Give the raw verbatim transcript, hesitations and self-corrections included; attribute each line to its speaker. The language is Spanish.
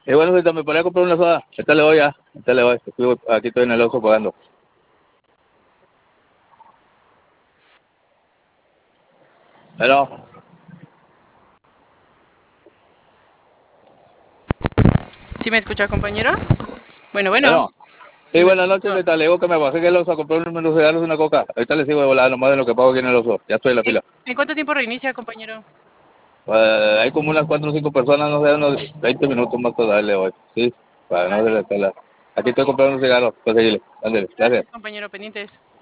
Speaker 1: Y bueno, si me podría comprar una soda, esta le voy ya, esta le voy, estoy, aquí estoy en el Oxxo pagando. Pero,
Speaker 2: ¿Sí me escucha, compañero? Bueno, bueno.
Speaker 1: pero, sí,
Speaker 2: ¿Sí me
Speaker 1: buenas noches,
Speaker 2: escucha?
Speaker 1: ahorita le digo que me bajé en el Oxxo a comprar unos cigarros y una coca. Ahorita le sigo de volada nomás de lo que pago aquí en el Oxxo, ya estoy en la
Speaker 2: ¿En,
Speaker 1: fila.
Speaker 2: en cuánto tiempo reinicia, compañero?
Speaker 1: Eh, hay como unas cuatro o cinco personas, no sé, unos veinte minutos más para darle hoy, sí, para no
Speaker 2: Vale.
Speaker 1: hacerle tela. Aquí
Speaker 2: Ok.
Speaker 1: estoy comprando unos cigarros, pues seguirle, ándale, gracias.
Speaker 2: Gracias, compañero. Pendientes.